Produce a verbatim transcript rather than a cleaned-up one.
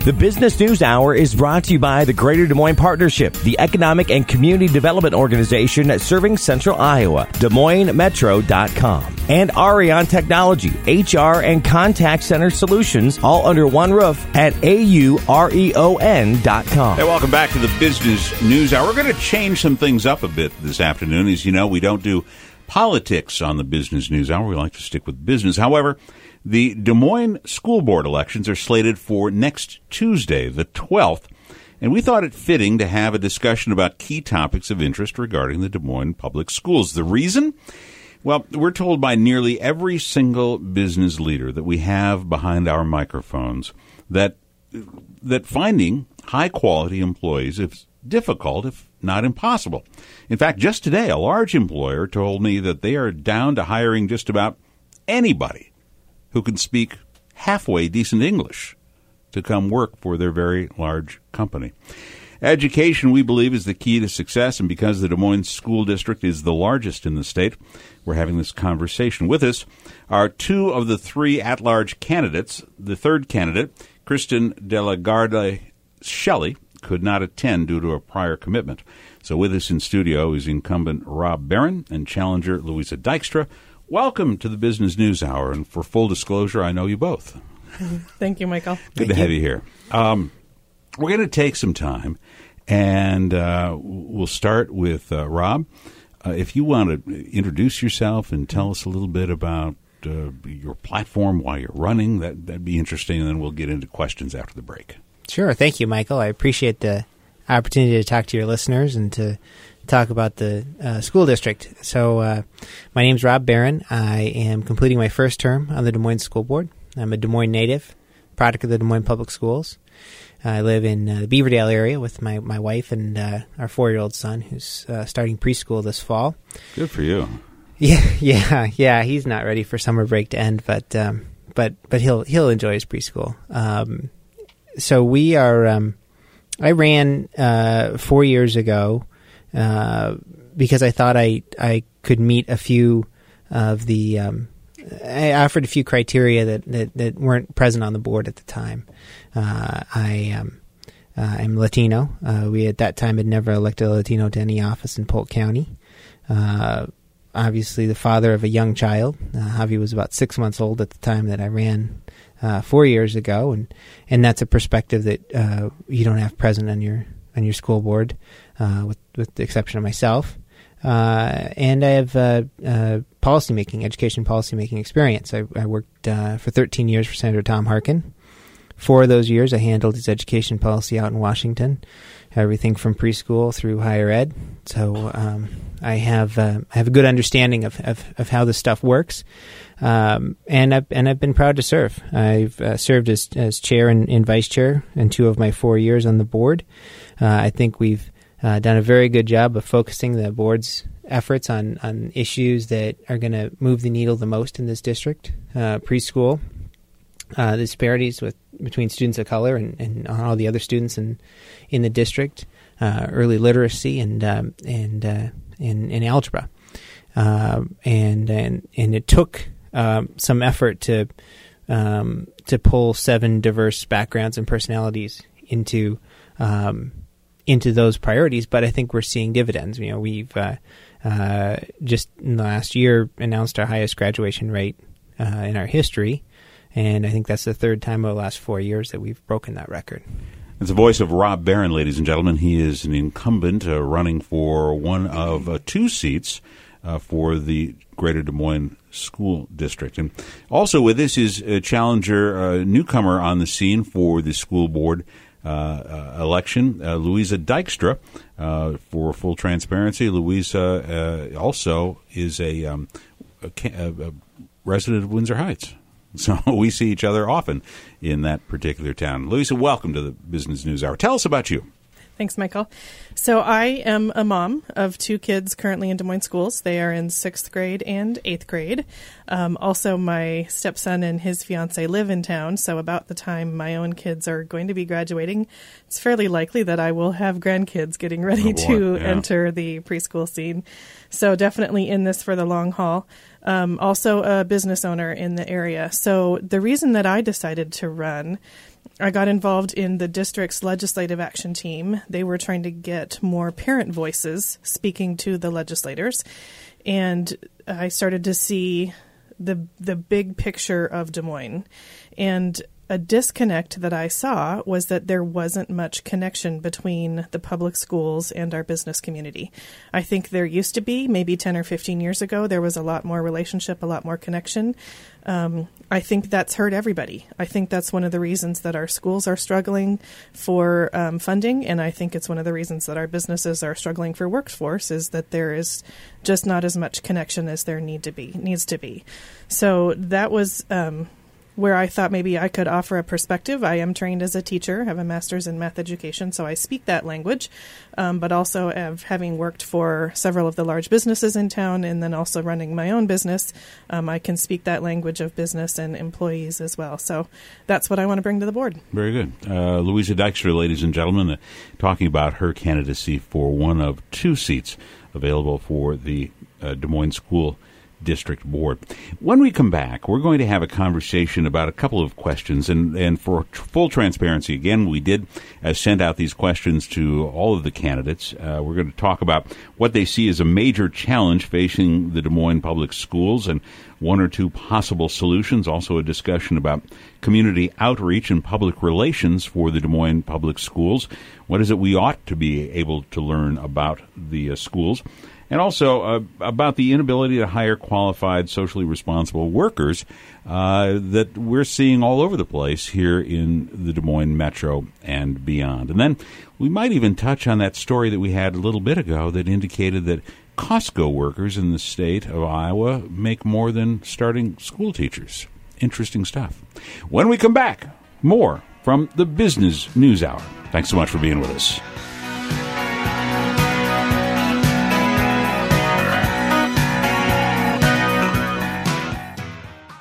The Business News Hour is brought to you by the Greater Des Moines Partnership, the economic and community development organization serving Central Iowa, Des Moines Metro dot com, and Arion Technology, H R and contact center solutions, all under one roof at A U R E O N dot com. Hey, welcome back to the Business News Hour. We're going to change some things up a bit this afternoon. As you know, we don't do politics on the Business News Hour. We like to stick with business. However, the Des Moines School Board elections are slated for next Tuesday, the twelfth, and we thought it fitting to have a discussion about key topics of interest regarding the Des Moines Public Schools. The reason? Well, we're told by nearly every single business leader that we have behind our microphones that that finding high-quality employees is difficult, if not impossible. In fact, just today, a large employer told me that they are down to hiring just about anybody who can speak halfway decent English to come work for their very large company. Education, we believe, is the key to success, and because the Des Moines School District is the largest in the state, we're having this conversation. With us are two of the three at-large candidates. The third candidate, Kristen Delagarde Shelley, could not attend due to a prior commitment. So with us in studio is incumbent Rob Barron and challenger Louisa Dykstra. Welcome to the Business News Hour, and for full disclosure, I know you both. Thank you, Michael. Good Thank to you. have you here. Um, we're going to take some time, and uh, we'll start with uh, Rob. Uh, if you want to introduce yourself and tell us a little bit about uh, your platform, why you're running, that, that'd be interesting, and then we'll get into questions after the break. Sure. Thank you, Michael. I appreciate the opportunity to talk to your listeners and to talk about the uh, school district. So uh, my name's Rob Barron. I am completing my first term on the Des Moines School Board. I'm a Des Moines native, product of the Des Moines Public Schools. I live in uh, the Beaverdale area with my, my wife and uh, our four-year-old son, who's uh, starting preschool this fall. Good for you. Yeah, yeah, yeah. He's not ready for summer break to end, but um, but but he'll he'll enjoy his preschool. Um, so we are. Um, I ran uh, four years ago. Uh, because I thought I I could meet a few of the um, I offered a few criteria that, that, that weren't present on the board at the time. Uh, I um, uh, I'm Latino. Uh, we at that time had never elected a Latino to any office in Polk County. Uh, obviously, the father of a young child. Uh, Javi was about six months old at the time that I ran uh, four years ago, and and that's a perspective that uh, you don't have present on your on your school board. Uh, with, with the exception of myself. Uh, and I have uh, uh, policymaking, education policymaking experience. I, I worked uh, for thirteen years for Senator Tom Harkin. Four of those years I handled his education policy out in Washington, everything from preschool through higher ed. So um, I have uh, I have a good understanding of, of, of how this stuff works. Um, and, I've, and I've been proud to serve. I've uh, served as, as chair and, and vice chair in two of my four years on the board. Uh, I think we've Uh, done a very good job of focusing the board's efforts on, on issues that are going to move the needle the most in this district. Uh, preschool, uh, the disparities with between students of color and, and all the other students in in the district, uh, early literacy and um, and uh, in, in algebra, uh, and and and it took um, some effort to um, to pull seven diverse backgrounds and personalities into. Um, into those priorities, but I think we're seeing dividends. You know, we've uh, uh, just in the last year announced our highest graduation rate uh, in our history, and I think that's the third time over the last four years that we've broken that record. It's the voice of Rob Barron, ladies and gentlemen. He is an incumbent uh, running for one of uh, two seats uh, for the Greater Des Moines School District. And also with this is a challenger, uh, newcomer on the scene for the school board, Uh, uh, election, uh, Louisa Dykstra. Uh, for full transparency, Louisa uh, also is a, um, a, a resident of Windsor Heights. So we see each other often in that particular town. Louisa, welcome to the Business News Hour. Tell us about you. Thanks, Michael. So I am a mom of two kids currently in Des Moines schools. They are in sixth grade and eighth grade. Um, also, my stepson and his fiance live in town, so about the time my own kids are going to be graduating, it's fairly likely that I will have grandkids getting ready oh to yeah. enter the preschool scene. So definitely in this for the long haul. Um, also a business owner in the area. So the reason that I decided to run I got involved in the district's legislative action team. They were trying to get more parent voices speaking to the legislators. And I started to see the the big picture of Des Moines. And a disconnect that I saw was that there wasn't much connection between the public schools and our business community. I think there used to be, maybe ten or fifteen years ago, there was a lot more relationship, a lot more connection. Um, I think that's hurt everybody. I think that's one of the reasons that our schools are struggling for um, funding, and I think it's one of the reasons that our businesses are struggling for workforce, is that there is just not as much connection as there need to be needs to be. So that was um, where I thought maybe I could offer a perspective. I am trained as a teacher, have a master's in math education, so I speak that language, um, but also have, having worked for several of the large businesses in town and then also running my own business, um, I can speak that language of business and employees as well. So that's what I want to bring to the board. Very good. Uh, Louisa Dykstra, ladies and gentlemen, uh, talking about her candidacy for one of two seats available for the uh, Des Moines School District Board. When we come back, we're going to have a conversation about a couple of questions, and, and for tr- full transparency, again, we did uh, send out these questions to all of the candidates. Uh, we're going to talk about what they see as a major challenge facing the Des Moines public schools and one or two possible solutions, also a discussion about community outreach and public relations for the Des Moines public schools. What is it we ought to be able to learn about the uh, schools? And also uh, about the inability to hire qualified, socially responsible workers uh, that we're seeing all over the place here in the Des Moines metro and beyond. And then we might even touch on that story that we had a little bit ago that indicated that Costco workers in the state of Iowa make more than starting school teachers. Interesting stuff. When we come back, more from the Business News Hour. Thanks so much for being with us.